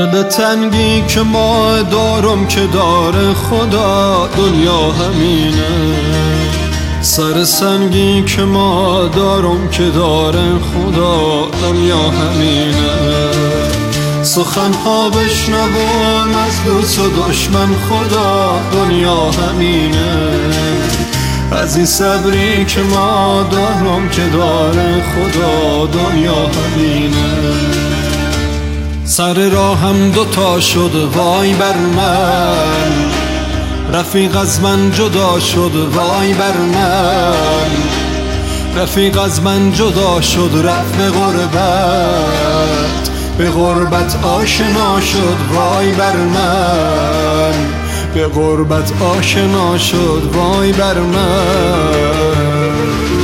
دل تنگی که ما دارم که داره خدا، دنیا همینه. سر سنگی که ما دارم که داره خدا، دنیا همینه. سخنها بشنوم از دوست و دشمن خدا، دنیا همینه. از این صبری که ما دارم که داره خدا، دنیا همینه. سر راهم دوتا شد وای بر من، رفیق از من جدا شد وای بر من. رفیق از من جدا شد رفت به غربت، به غربت آشنا شد وای بر من. به غربت آشنا شد وای بر من.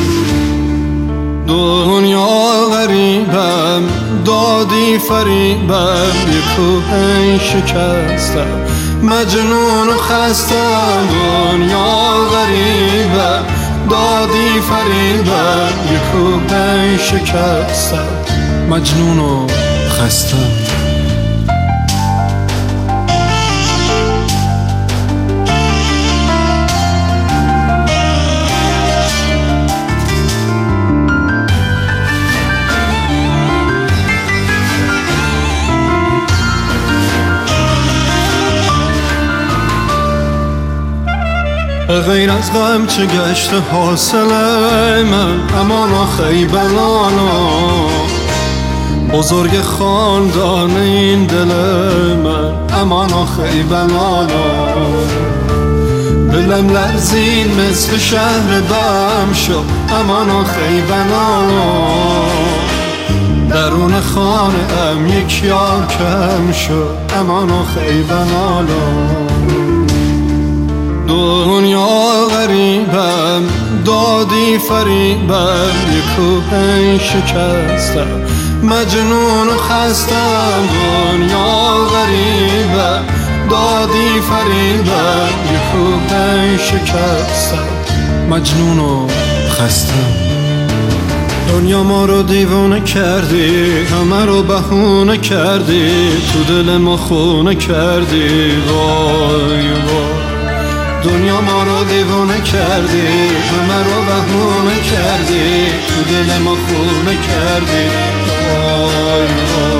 دنیا غریبم دادی فریبم، یک کوه شکستم مجنون و خستم. دنیا غریبم دادی فریبم، یک کوه شکستم مجنون و خستم. غیر از غم چه گشت حاصله من، امان آخی بلالا. بزرگ خاندان این دل من، امان آخی بلالا. دلم لرزید مثل شهر بم شد، امان آخی بلالا. درون خانه ام یک یار کم شد، امان آخی بلالا. دنیا غریبم دادی فریبم، یک کوه شکستم مجنون و خستم. دنیا غریبم دادی فریبم، یک کوه شکستم مجنون و خستم. دنیا ما رو دیوانه کردی، همه رو بهونه کردی، تو دل ما خونه کردی وای وای. دنیا ما رو دیوانه کردی، همه رو بهونه کردی، تو دل ما خونه کردی وای وای.